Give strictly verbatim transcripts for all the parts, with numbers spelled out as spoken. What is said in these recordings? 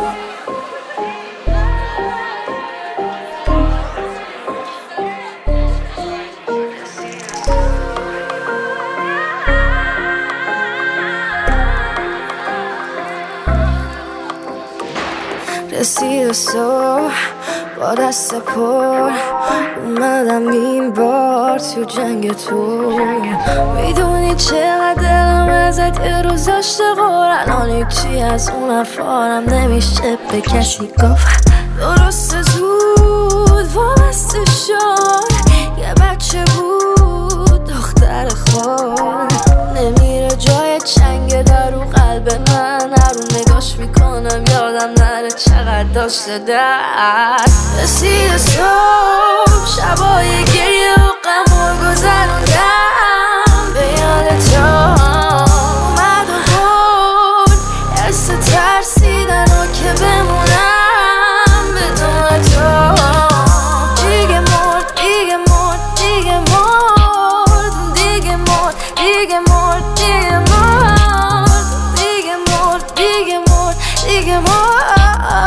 رسید صبح با دست پر اومدم این بار تو جنگ تو. میدونی چقدر دلم ازت یه روز داشته قرار، الان هیچی از اون افارم نمیشه به کسی گفت. درست زود وابسته شد، یه بچه بود دختر خود، نمیره جای چنگ در رو قلب من. هر رو نگاش میکنم یادم نره چقدر داشته درد. رسید صبح شبای گریه و غم و گذروندم به یاد تو. اومد و بود حس ترسیدن و که بمونم بدون تو. دیگه مرد دیگه مرد دیگه مرد دیگه مرد دیگه مرد دیگه مرد دیگه مرد دیگه مرد دیگه مرد.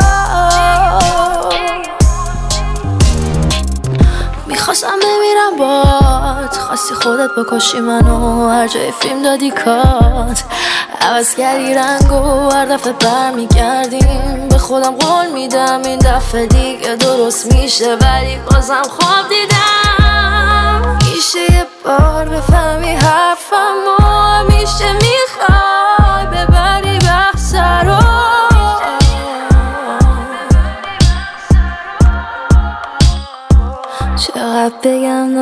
میخواستم بمیرم باد، خواستی خودت بکشی منو، هر جای فیلم دادی کات، عوض کردی رنگ و هر دفعه برمیگردیم. به خودم قول میدم این دفعه دیگه درست میشه، ولی بازم خواب دیدم. میشه یه بار بفهمی حرفمو، همیشه میخوای ببری بحث رو. چقدر بگم